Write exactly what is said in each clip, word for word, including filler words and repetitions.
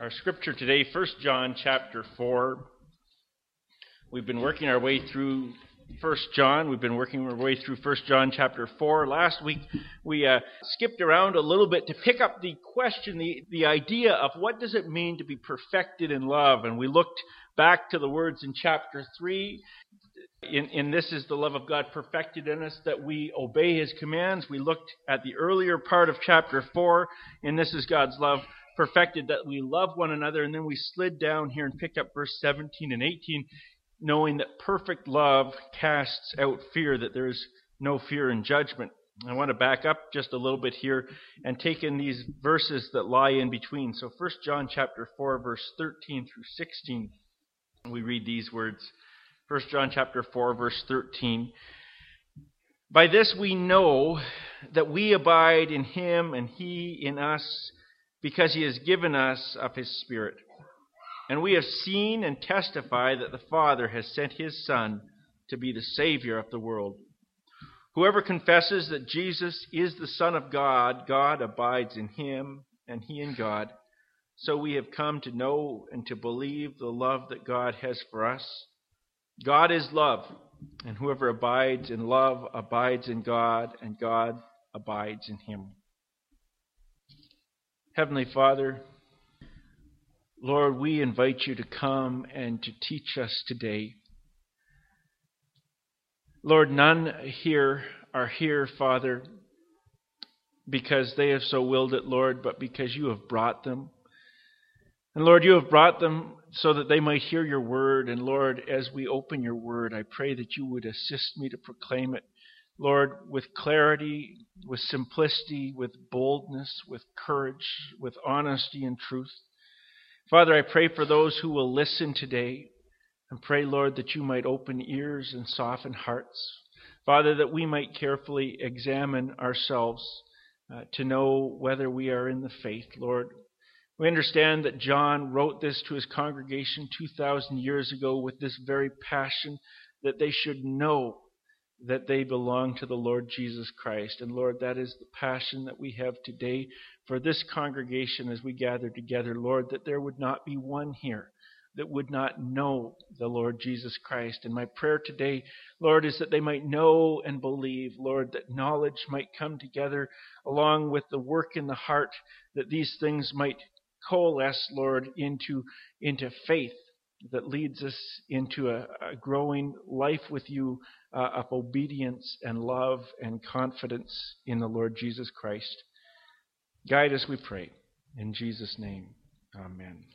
Our scripture today, First John chapter four. We've been working our way through First John. We've been working our way through First John chapter four. Last week we uh, skipped around a little bit to pick up the question, the, the idea of what does it mean to be perfected in love. And we looked back to the words in chapter three. In, in this is the love of God perfected in us, that we obey His commands. We looked at the earlier part of chapter four, and this is God's love perfected, that we love one another. And then we slid down here and picked up verse seventeen and eighteen, knowing that perfect love casts out fear, that there is no fear in judgment. I want to back up just a little bit here and take in these verses that lie in between. So First John chapter four, verse thirteen through sixteen, we read these words. First John chapter four, verse thirteen. By this we know that we abide in Him and He in us, because He has given us of His Spirit. And we have seen and testify that the Father has sent His Son to be the Savior of the world. Whoever confesses that Jesus is the Son of God, God abides in Him and He in God. So we have come to know and to believe the love that God has for us. God is love, and whoever abides in love abides in God, and God abides in him. Heavenly Father, Lord, we invite you to come and to teach us today. Lord, none here are here, Father, because they have so willed it, Lord, but because you have brought them. And Lord, you have brought them so that they might hear your word. And Lord, as we open your word, I pray that you would assist me to proclaim it, Lord, with clarity, with simplicity, with boldness, with courage, with honesty and truth. Father, I pray for those who will listen today, and pray, Lord, that you might open ears and soften hearts. Father, that we might carefully examine ourselves uh, to know whether we are in the faith, Lord. We understand that John wrote this to his congregation two thousand years ago with this very passion, that they should know that they belong to the Lord Jesus Christ. And Lord, that is the passion that we have today for this congregation as we gather together. Lord, that there would not be one here that would not know the Lord Jesus Christ. And my prayer today, Lord, is that they might know and believe, Lord, that knowledge might come together along with the work in the heart, that these things might coalesce, Lord, into, into faith that leads us into a, a growing life with you uh, of obedience and love and confidence in the Lord Jesus Christ. Guide us, we pray. In Jesus' name, amen.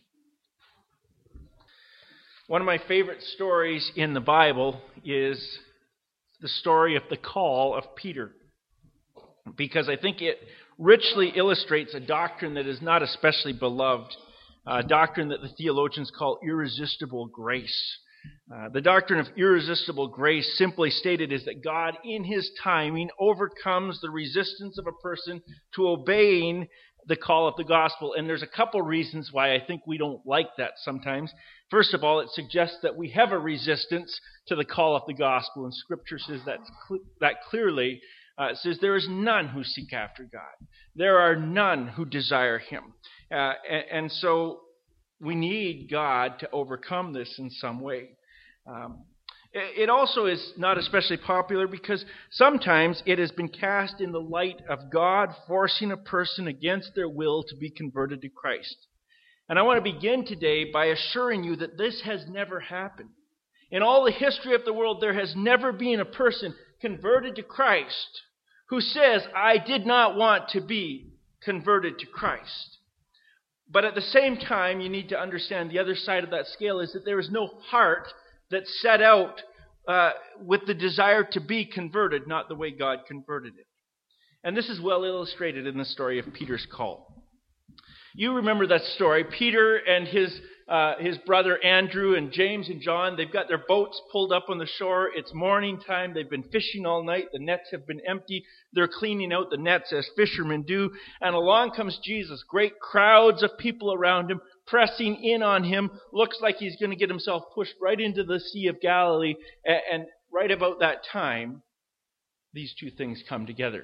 One of my favorite stories in the Bible is the story of the call of Peter, because I think it richly illustrates a doctrine that is not especially beloved, a doctrine that the theologians call irresistible grace. Uh, the doctrine of irresistible grace, simply stated, is that God, in His timing, overcomes the resistance of a person to obeying the call of the gospel. And there's a couple reasons why I think we don't like that sometimes. First of all, it suggests that we have a resistance to the call of the gospel, and Scripture says that, cl- that clearly. Uh, it says there is none who seek after God. There are none who desire Him. Uh, and, and so we need God to overcome this in some way. Um, it, it also is not especially popular because sometimes it has been cast in the light of God forcing a person against their will to be converted to Christ. And I want to begin today by assuring you that this has never happened. In all the history of the world, there has never been a person converted to Christ who says, I did not want to be converted to Christ. But at the same time, you need to understand the other side of that scale is that there is no heart that's set out uh, with the desire to be converted, not the way God converted it. And this is well illustrated in the story of Peter's call. You remember that story. Peter and his uh, his brother Andrew and James and John, they've got their boats pulled up on the shore. It's morning time. They've been fishing all night. The nets have been empty. They're cleaning out the nets as fishermen do. And along comes Jesus. Great crowds of people around him, pressing in on him. Looks like he's going to get himself pushed right into the Sea of Galilee. And right about that time, these two things come together.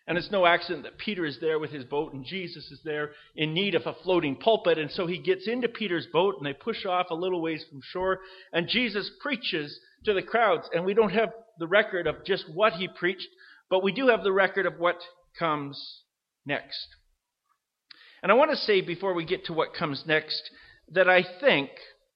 And it's no accident that Peter is there with his boat and Jesus is there in need of a floating pulpit. And so he gets into Peter's boat and they push off a little ways from shore. And Jesus preaches to the crowds. And we don't have the record of just what he preached, but we do have the record of what comes next. And I want to say before we get to what comes next that I think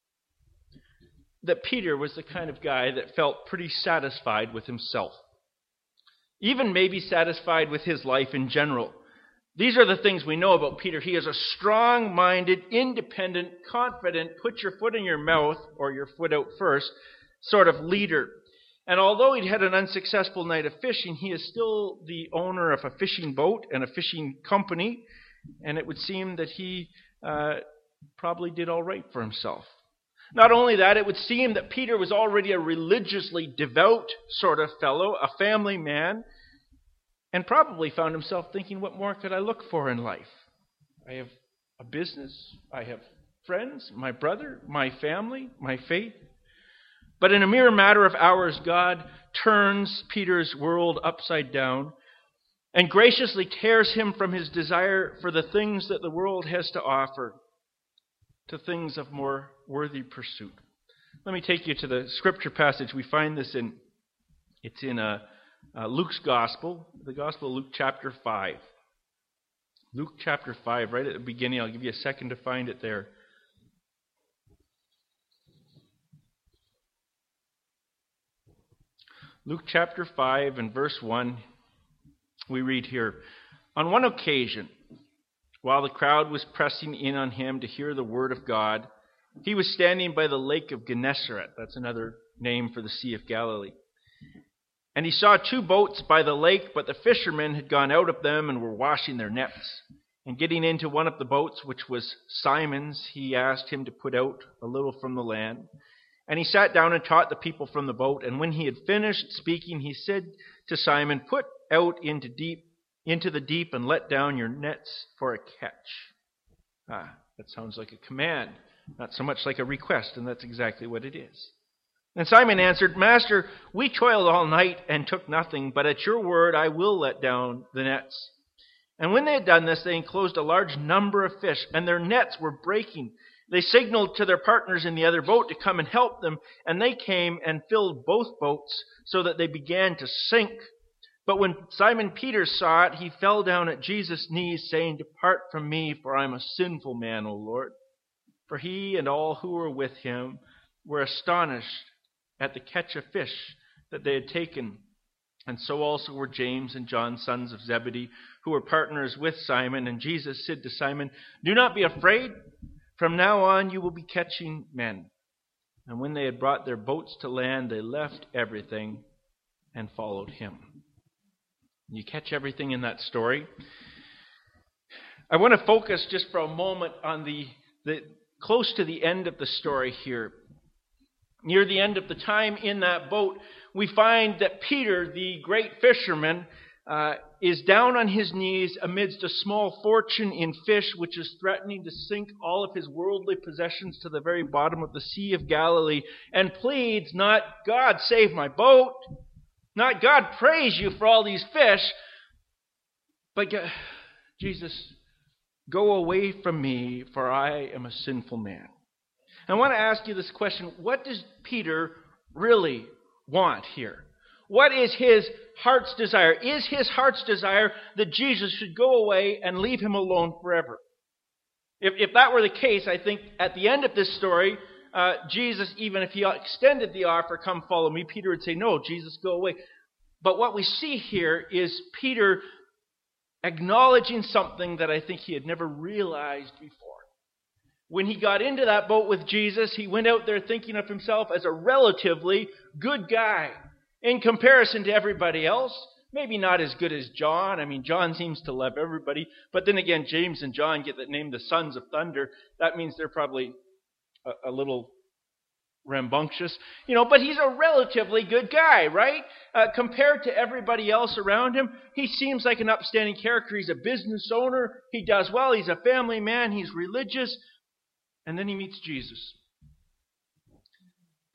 that Peter was the kind of guy that felt pretty satisfied with himself. Even maybe satisfied with his life in general. These are the things we know about Peter. He is a strong-minded, independent, confident, put your foot in your mouth, or your foot out first, sort of leader. And although he'd had an unsuccessful night of fishing, he is still the owner of a fishing boat and a fishing company. And it would seem that he uh, probably did all right for himself. Not only that, it would seem that Peter was already a religiously devout sort of fellow, a family man, and probably found himself thinking, what more could I look for in life? I have a business, I have friends, my brother, my family, my faith. But in a mere matter of hours, God turns Peter's world upside down and graciously tears him from his desire for the things that the world has to offer to things of more worthy pursuit. Let me take you to the scripture passage. We find this in, it's in uh, uh, Luke's Gospel, the Gospel of Luke chapter five. Luke chapter five, right at the beginning. I'll give you a second to find it there. Luke chapter five and verse one, we read here, on one occasion, while the crowd was pressing in on him to hear the word of God, he was standing by the lake of Gennesaret. That's another name for the Sea of Galilee. And he saw two boats by the lake, but the fishermen had gone out of them and were washing their nets. And getting into one of the boats, which was Simon's, he asked him to put out a little from the land. And he sat down and taught the people from the boat. And when he had finished speaking, he said to Simon, put out into deep into the deep and let down your nets for a catch. Ah, that sounds like a command, not so much like a request, and that's exactly what it is. And Simon answered, Master, we toiled all night and took nothing, but at your word I will let down the nets. And when they had done this, they enclosed a large number of fish, and their nets were breaking. They signaled to their partners in the other boat to come and help them, and they came and filled both boats so that they began to sink. But when Simon Peter saw it, he fell down at Jesus' knees, saying, Depart from me, for I am a sinful man, O Lord. For he and all who were with him were astonished at the catch of fish that they had taken. And so also were James and John, sons of Zebedee, who were partners with Simon. And Jesus said to Simon, Do not be afraid. From now on you will be catching men. And when they had brought their boats to land, they left everything and followed him. You catch everything in that story. I want to focus just for a moment on the, the close to the end of the story here. Near the end of the time in that boat, we find that Peter, the great fisherman, uh, is down on his knees amidst a small fortune in fish, which is threatening to sink all of his worldly possessions to the very bottom of the Sea of Galilee, and pleads not, God, save my boat, not, God, praise you for all these fish, but God, Jesus, go away from me, for I am a sinful man. I want to ask you this question. What does Peter really want here? What is his heart's desire? Is his heart's desire that Jesus should go away and leave him alone forever? If, if that were the case, I think at the end of this story, uh, Jesus, even if he extended the offer, come follow me, Peter would say, no, Jesus, go away. But what we see here is Peter acknowledging something that I think he had never realized before. When he got into that boat with Jesus, he went out there thinking of himself as a relatively good guy in comparison to everybody else. Maybe not as good as John. I mean, John seems to love everybody. But then again, James and John get the name the sons of thunder. That means they're probably a, a little rambunctious. You know, but he's a relatively good guy, right? Uh, compared to everybody else around him, he seems like an upstanding character. He's a business owner. He does well. He's a family man. He's religious. And then he meets Jesus.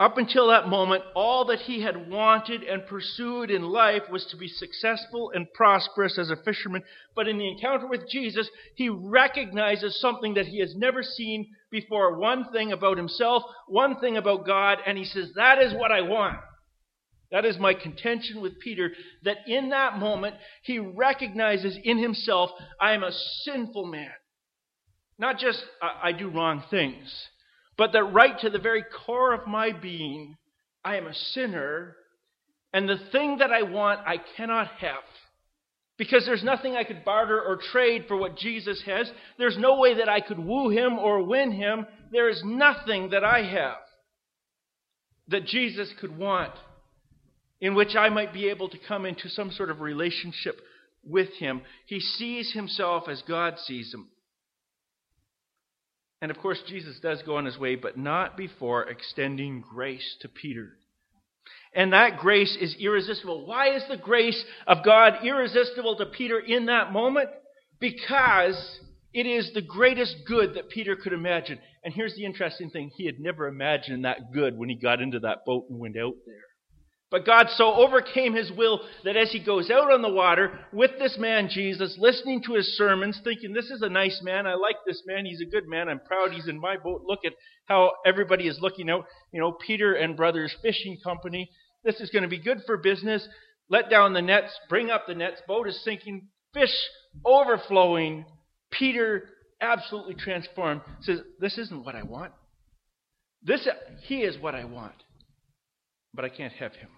Up until that moment, all that he had wanted and pursued in life was to be successful and prosperous as a fisherman. But in the encounter with Jesus, he recognizes something that he has never seen before. One thing about himself, one thing about God, and he says, that is what I want. That is my contention with Peter, that in that moment, he recognizes in himself, I am a sinful man. Not just, I, I do wrong things, but that right to the very core of my being, I am a sinner, and the thing that I want, I cannot have. Because there's nothing I could barter or trade for what Jesus has. There's no way that I could woo him or win him. There is nothing that I have that Jesus could want, in which I might be able to come into some sort of relationship with him. He sees himself as God sees him. And of course, Jesus does go on his way, but not before extending grace to Peter. And that grace is irresistible. Why is the grace of God irresistible to Peter in that moment? Because it is the greatest good that Peter could imagine. And here's the interesting thing. He had never imagined that good when he got into that boat and went out there. But God so overcame his will that as he goes out on the water with this man Jesus, listening to his sermons, thinking, this is a nice man, I like this man, he's a good man, I'm proud he's in my boat, look at how everybody is looking out. You know, Peter and Brothers Fishing Company, this is going to be good for business. Let down the nets, bring up the nets, boat is sinking, fish overflowing. Peter, absolutely transformed, says, this isn't what I want. This, he is what I want, but I can't have him.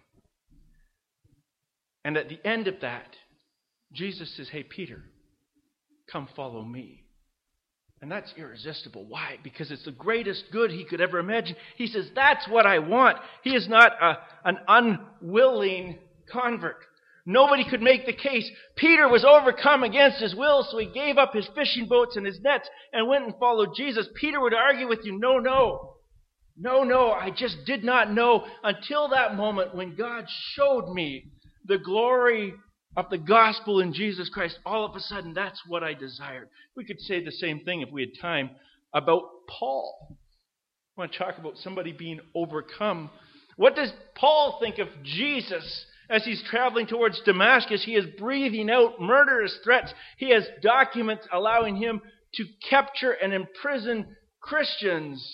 And at the end of that, Jesus says, hey, Peter, come follow me. And that's irresistible. Why? Because it's the greatest good he could ever imagine. He says, that's what I want. He is not a, an unwilling convert. Nobody could make the case. Peter was overcome against his will, so he gave up his fishing boats and his nets and went and followed Jesus. Peter would argue with you, no, no. No, no, I just did not know until that moment when God showed me the glory of the gospel in Jesus Christ. All of a sudden, that's what I desired. We could say the same thing if we had time about Paul. I want to talk about somebody being overcome. What does Paul think of Jesus as he's traveling towards Damascus? He is breathing out murderous threats. He has documents allowing him to capture and imprison Christians.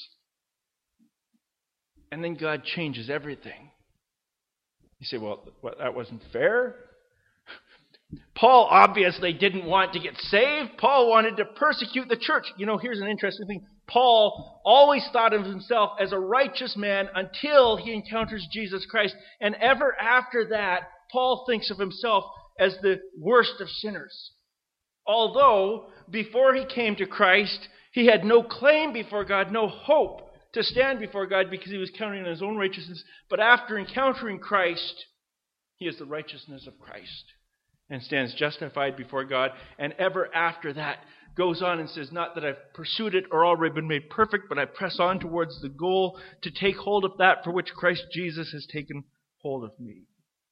And then God changes everything. You say, well, that wasn't fair. Paul obviously didn't want to get saved. Paul wanted to persecute the church. You know, here's an interesting thing. Paul always thought of himself as a righteous man until he encounters Jesus Christ. And ever after that, Paul thinks of himself as the worst of sinners. Although, before he came to Christ, he had no claim before God, no hope to stand before God because he was counting on his own righteousness. But after encountering Christ, he is the righteousness of Christ and stands justified before God. And ever after that goes on and says, not that I've pursued it or already been made perfect, but I press on towards the goal to take hold of that for which Christ Jesus has taken hold of me.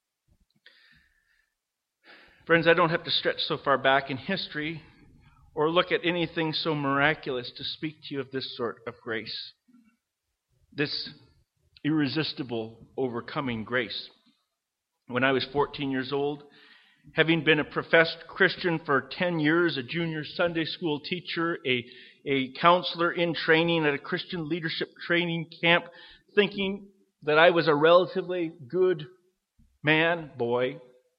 Friends, I don't have to stretch so far back in history or look at anything so miraculous to speak to you of this sort of grace. This irresistible overcoming grace. When I was fourteen years old, having been a professed Christian for ten years, a junior Sunday school teacher, a, a counselor in training at a Christian leadership training camp, thinking that I was a relatively good man, boy,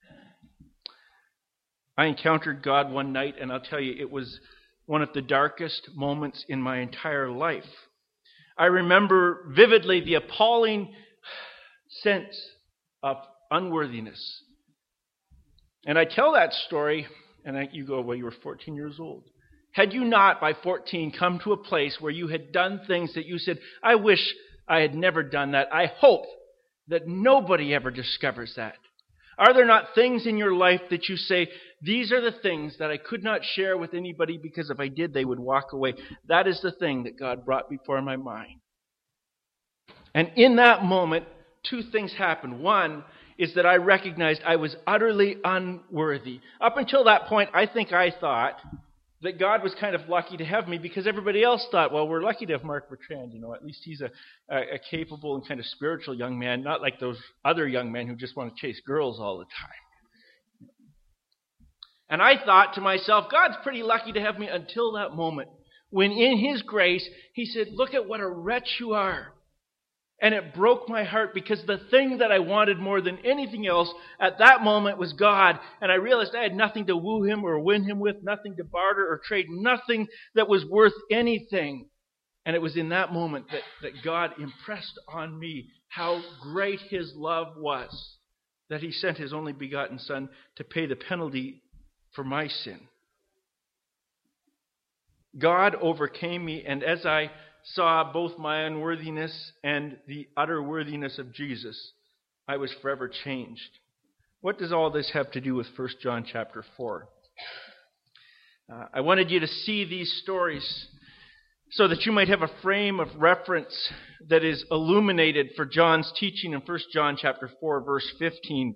I encountered God one night, and I'll tell you, it was one of the darkest moments in my entire life. I remember vividly the appalling sense of unworthiness. And I tell that story, and I, you go, well, you were fourteen years old. Had you not, by fourteen, come to a place where you had done things that you said, I wish I had never done that. I hope that nobody ever discovers that. Are there not things in your life that you say, these are the things that I could not share with anybody because if I did, they would walk away? That is the thing that God brought before my mind. And in that moment, two things happened. One is that I recognized I was utterly unworthy. Up until that point, I think I thought that God was kind of lucky to have me because everybody else thought, well, we're lucky to have Mark Bertrand. You know, at least he's a, a, a capable and kind of spiritual young man, not like those other young men who just want to chase girls all the time. And I thought to myself, God's pretty lucky to have me until that moment when in His grace, He said, look at what a wretch you are. And it broke my heart because the thing that I wanted more than anything else at that moment was God. And I realized I had nothing to woo Him or win Him with, nothing to barter or trade, nothing that was worth anything. And it was in that moment that, that God impressed on me how great His love was, that He sent His only begotten Son to pay the penalty for my sin. God overcame me, and as I saw both my unworthiness and the utter worthiness of Jesus, I was forever changed. What does all this have to do with First John chapter four? Uh, I wanted you to see these stories so that you might have a frame of reference that is illuminated for John's teaching in First John chapter four, verse fifteen,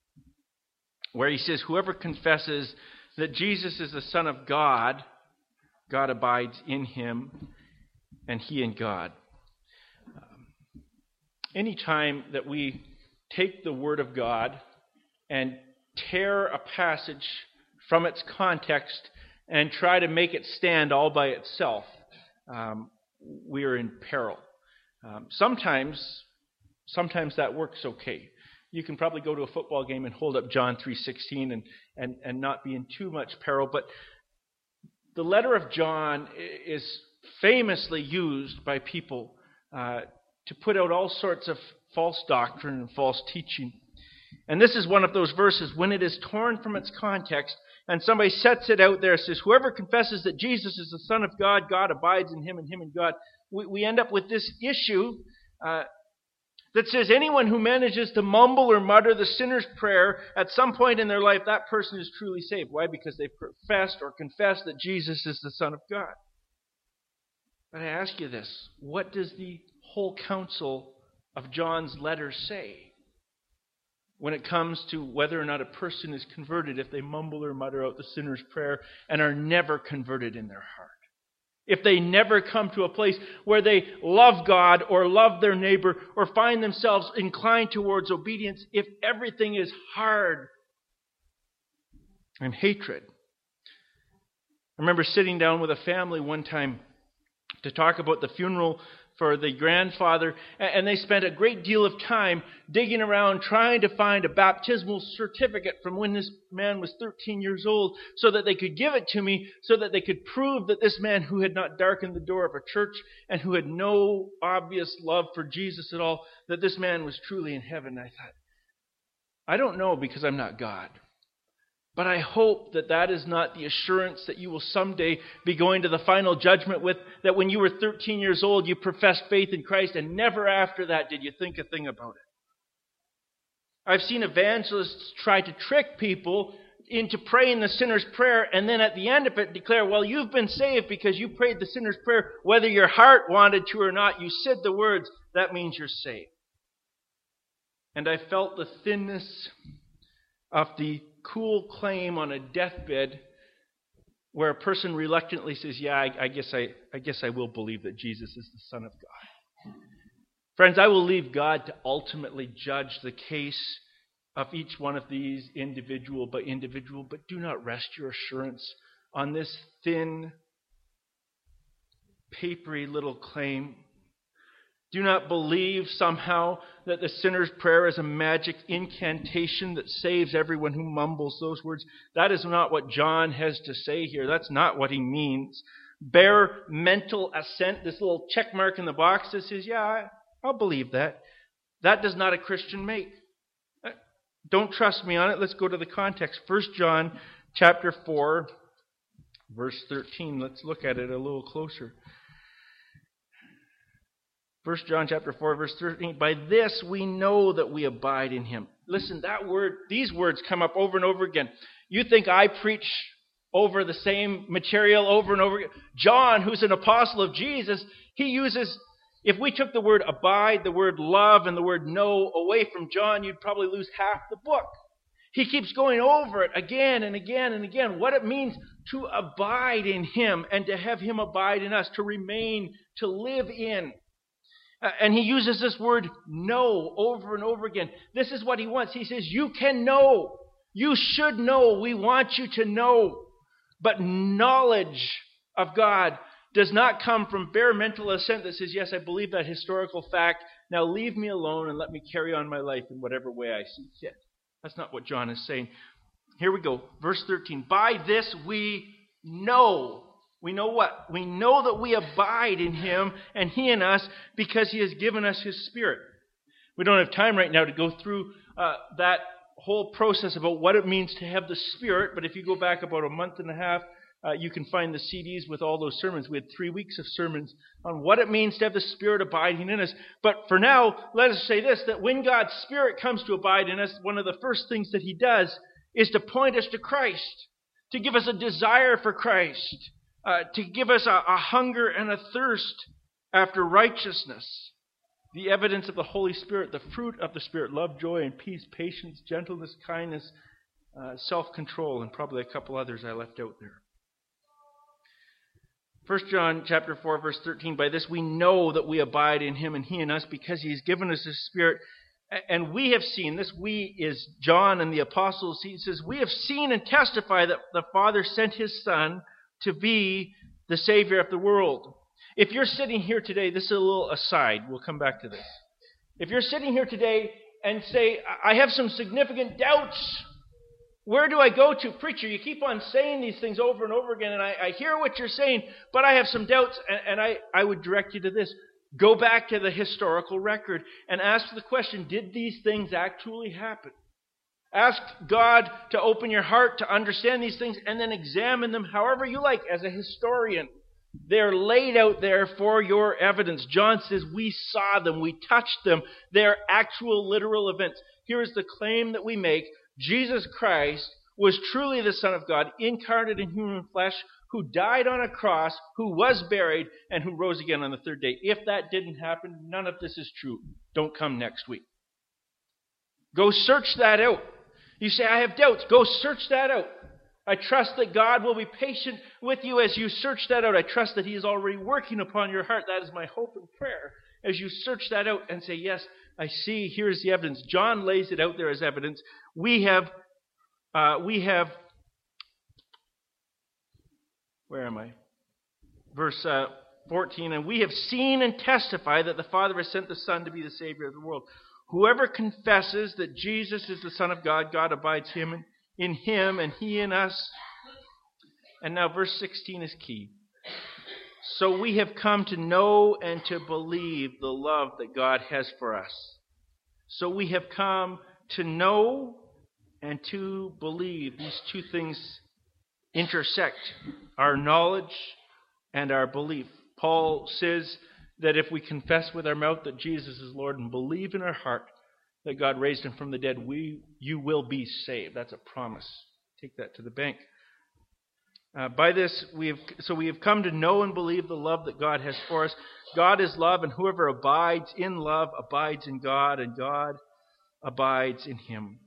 where he says, whoever confesses that Jesus is the Son of God, God abides in him, and he in God. Um, anytime that we take the Word of God and tear a passage from its context and try to make it stand all by itself, um, we are in peril. Um, sometimes, sometimes that works okay. You can probably go to a football game and hold up John three sixteen and, and, and not be in too much peril. But the letter of John is famously used by people uh, to put out all sorts of false doctrine and false teaching. And this is one of those verses when it is torn from its context and somebody sets it out there and says, whoever confesses that Jesus is the Son of God, God abides in him and him in God. We, we end up with this issue uh, that says anyone who manages to mumble or mutter the sinner's prayer at some point in their life, that person is truly saved. Why? Because they've professed or confessed that Jesus is the Son of God. But I ask you this, what does the whole counsel of John's letter say when it comes to whether or not a person is converted if they mumble or mutter out the sinner's prayer and are never converted in their heart? If they never come to a place where they love God or love their neighbor or find themselves inclined towards obedience, if everything is hard and hatred. I remember sitting down with a family one time to talk about the funeral for the grandfather, and they spent a great deal of time digging around trying to find a baptismal certificate from when this man was thirteen years old so that they could give it to me, so that they could prove that this man who had not darkened the door of a church and who had no obvious love for Jesus at all, that this man was truly in heaven. I thought, I don't know because I'm not God. But I hope that that is not the assurance that you will someday be going to the final judgment with, that when you were thirteen years old, you professed faith in Christ, and never after that did you think a thing about it. I've seen evangelists try to trick people into praying the sinner's prayer, and then at the end of it declare, well, you've been saved because you prayed the sinner's prayer, whether your heart wanted to or not. You said the words, that means you're saved. And I felt the thinness of the cool claim on a deathbed where a person reluctantly says, yeah, I, I guess I, I guess I will believe that Jesus is the Son of God. Friends, I will leave God to ultimately judge the case of each one of these individual by individual, but do not rest your assurance on this thin, papery little claim. Do not believe somehow that the sinner's prayer is a magic incantation that saves everyone who mumbles those words. That is not what John has to say here. That's not what he means. Bare mental assent, this little check mark in the box that says, yeah, I'll believe that. That does not a Christian make. Don't trust me on it. Let's go to the context. First John chapter four, verse thirteen. Let's look at it a little closer. First John chapter four, verse thirteen. By this we know that we abide in him. Listen, that word, these words come up over and over again. You think I preach over the same material over and over again? John, who's an apostle of Jesus, he uses, if we took the word abide, the word love, and the word know away from John, you'd probably lose half the book. He keeps going over it again and again and again, what it means to abide in Him and to have Him abide in us, to remain, to live in. Uh, and he uses this word know over and over again. This is what he wants. He says, you can know. You should know. We want you to know. But knowledge of God does not come from bare mental assent that says, yes, I believe that historical fact. Now leave me alone and let me carry on my life in whatever way I see fit. That's not what John is saying. Here we go. Verse thirteen. By this we know. We know what? We know that we abide in Him and He in us because He has given us His Spirit. We don't have time right now to go through uh, that whole process about what it means to have the Spirit, but if you go back about a month and a half, uh, you can find the C Ds with all those sermons. We had three weeks of sermons on what it means to have the Spirit abiding in us. But for now, let us say this, that when God's Spirit comes to abide in us, one of the first things that He does is to point us to Christ, to give us a desire for Christ, uh, to give us a, a hunger and a thirst after righteousness. The evidence of the Holy Spirit, the fruit of the Spirit, love, joy, and peace, patience, gentleness, kindness, uh, self-control, and probably a couple others I left out there. First John chapter four, verse thirteen, by this we know that we abide in Him and He in us because He has given us His Spirit. And we have seen, this we is John and the apostles, he says, we have seen and testify that the Father sent His Son to be the Savior of the world. If you're sitting here today, this is a little aside, we'll come back to this. If you're sitting here today and say, I have some significant doubts, where do I go to? Preacher, you keep on saying these things over and over again, and I, I hear what you're saying, but I have some doubts, and, and I, I would direct you to this. Go back to the historical record and ask the question, did these things actually happen? Ask God to open your heart to understand these things, and then examine them however you like as a historian. They're laid out there for your evidence. John says we saw them, we touched them. They're actual literal events. Here is the claim that we make. Jesus Christ was truly the Son of God, incarnate in human flesh, who died on a cross, who was buried, and who rose again on the third day. If that didn't happen, none of this is true. Don't come next week. Go search that out. You say, I have doubts. Go search that out. I trust that God will be patient with you as you search that out. I trust that He is already working upon your heart. That is my hope and prayer. As you search that out and say, yes, I see, here's the evidence. John lays it out there as evidence. We have, uh, we have, where am I? Verse uh, fourteen, and we have seen and testified that the Father has sent the Son to be the Savior of the world. Whoever confesses that Jesus is the Son of God, God abides him in, in Him and He in us. And now verse sixteen is key. So we have come to know and to believe the love that God has for us. So we have come to know and to believe. These two things intersect, our knowledge and our belief. Paul says that if we confess with our mouth that Jesus is Lord and believe in our heart that God raised Him from the dead, we you will be saved. That's a promise. Take that to the bank. Uh, by this, we have so we have come to know and believe the love that God has for us. God is love, and whoever abides in love abides in God, and God abides in him.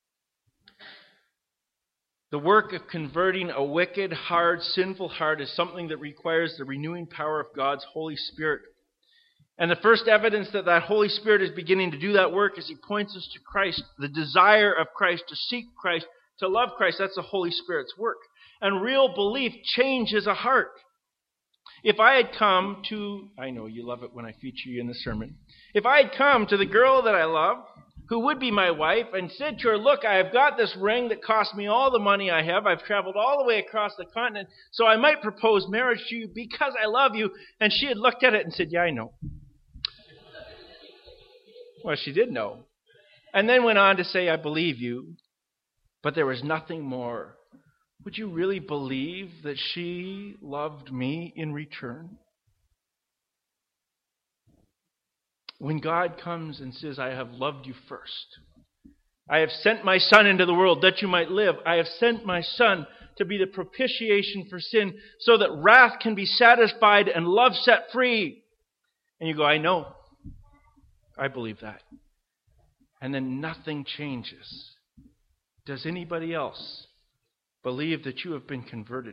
The work of converting a wicked, hard, sinful heart is something that requires the renewing power of God's Holy Spirit. And the first evidence that that Holy Spirit is beginning to do that work is He points us to Christ, the desire of Christ, to seek Christ, to love Christ. That's the Holy Spirit's work. And real belief changes a heart. If I had come to, I know you love it when I feature you in the sermon. If I had come to the girl that I love, who would be my wife, and said to her, look, I have got this ring that cost me all the money I have. I've traveled all the way across the continent, so I might propose marriage to you because I love you. And she had looked at it and said, yeah, I know. Well, she did know. And then went on to say, I believe you, but there was nothing more. Would you really believe that she loved me in return? When God comes and says, I have loved you first. I have sent my Son into the world that you might live. I have sent my Son to be the propitiation for sin so that wrath can be satisfied and love set free. And you go, I know. I believe that. And then nothing changes. Does anybody else believe that you have been converted?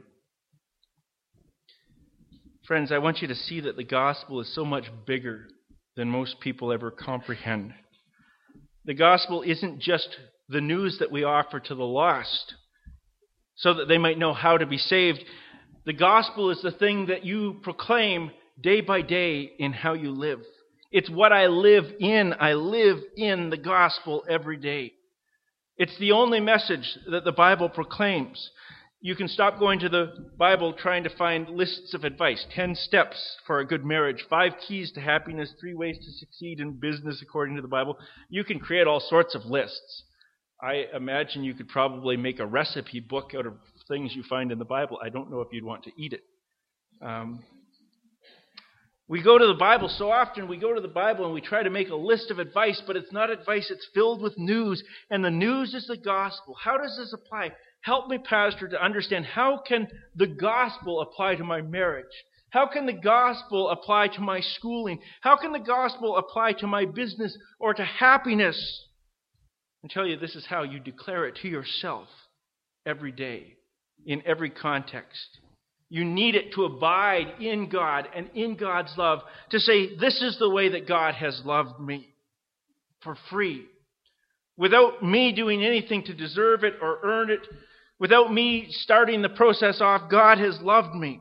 Friends, I want you to see that the gospel is so much bigger than most people ever comprehend. The gospel isn't just the news that we offer to the lost so that they might know how to be saved. The gospel is the thing that you proclaim day by day in how you live. It's what I live in. I live in the gospel every day. It's the only message that the Bible proclaims. You can stop going to the Bible trying to find lists of advice. Ten steps for a good marriage. Five keys to happiness. Three ways to succeed in business according to the Bible. You can create all sorts of lists. I imagine you could probably make a recipe book out of things you find in the Bible. I don't know if you'd want to eat it. Um, we go to the Bible so often. We go to the Bible and we try to make a list of advice, but it's not advice. It's filled with news, and the news is the gospel. How does this apply? Help me, Pastor, to understand how can the gospel apply to my marriage? How can the gospel apply to my schooling? How can the gospel apply to my business or to happiness? I tell you, this is how you declare it to yourself every day, in every context. You need it to abide in God and in God's love, to say, this is the way that God has loved me, for free, without me doing anything to deserve it or earn it, without me starting the process off. God has loved me.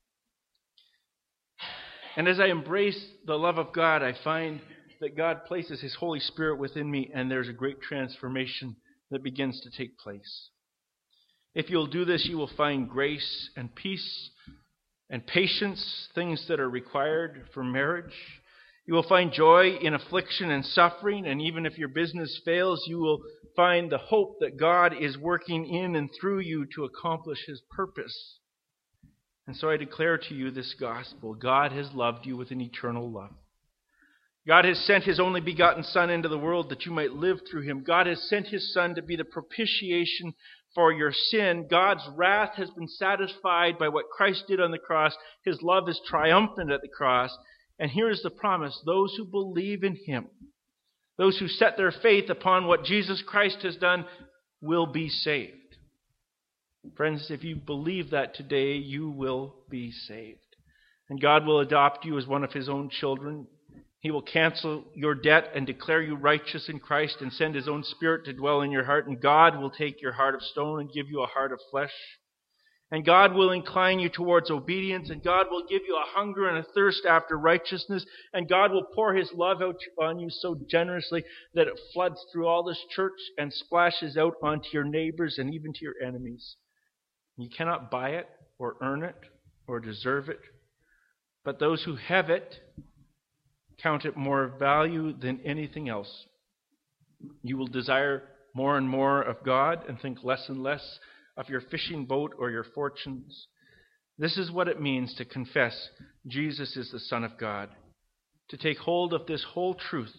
And as I embrace the love of God, I find that God places His Holy Spirit within me, and there's a great transformation that begins to take place. If you'll do this, you will find grace and peace and patience, things that are required for marriage. You will find joy in affliction and suffering, and even if your business fails, you will find the hope that God is working in and through you to accomplish His purpose. And so I declare to you this gospel. God has loved you with an eternal love. God has sent His only begotten Son into the world that you might live through Him. God has sent His Son to be the propitiation for your sin. God's wrath has been satisfied by what Christ did on the cross. His love is triumphant at the cross. And here is the promise. Those who believe in Him, those who set their faith upon what Jesus Christ has done, will be saved. Friends, if you believe that today, you will be saved. And God will adopt you as one of His own children. He will cancel your debt and declare you righteous in Christ and send His own Spirit to dwell in your heart. And God will take your heart of stone and give you a heart of flesh. And God will incline you towards obedience. And God will give you a hunger and a thirst after righteousness. And God will pour His love out on you so generously that it floods through all this church and splashes out onto your neighbors and even to your enemies. You cannot buy it or earn it or deserve it. But those who have it count it more value than anything else. You will desire more and more of God and think less and less of your fishing boat or your fortunes. This is what it means to confess Jesus is the Son of God, to take hold of this whole truth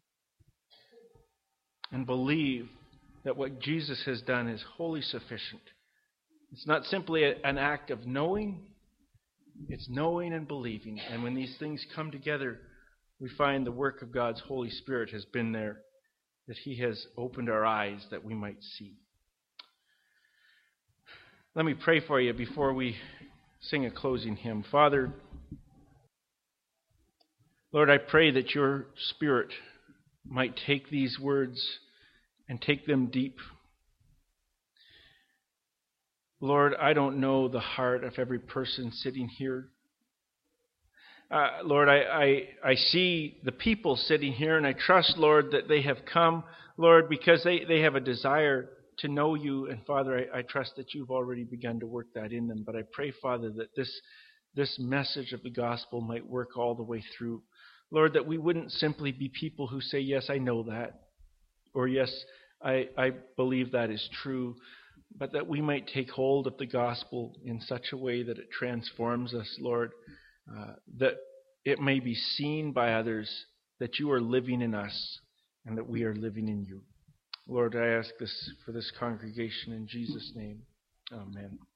and believe that what Jesus has done is wholly sufficient. It's not simply a, an act of knowing, it's knowing and believing. And when these things come together, we find the work of God's Holy Spirit has been there, that He has opened our eyes that we might see. Let me pray for you before we sing a closing hymn. Father, Lord, I pray that your Spirit might take these words and take them deep. Lord, I don't know the heart of every person sitting here. Uh, Lord, I, I, I see the people sitting here, and I trust, Lord, that they have come, Lord, because they, they have a desire to know you. And Father, I, I trust that you've already begun to work that in them. But I pray, Father, that this, this message of the gospel might work all the way through. Lord, that we wouldn't simply be people who say, yes, I know that, or yes, I, I believe that is true, but that we might take hold of the gospel in such a way that it transforms us, Lord, uh, that it may be seen by others that you are living in us and that we are living in you. Lord, I ask this for this congregation in Jesus' name. Amen.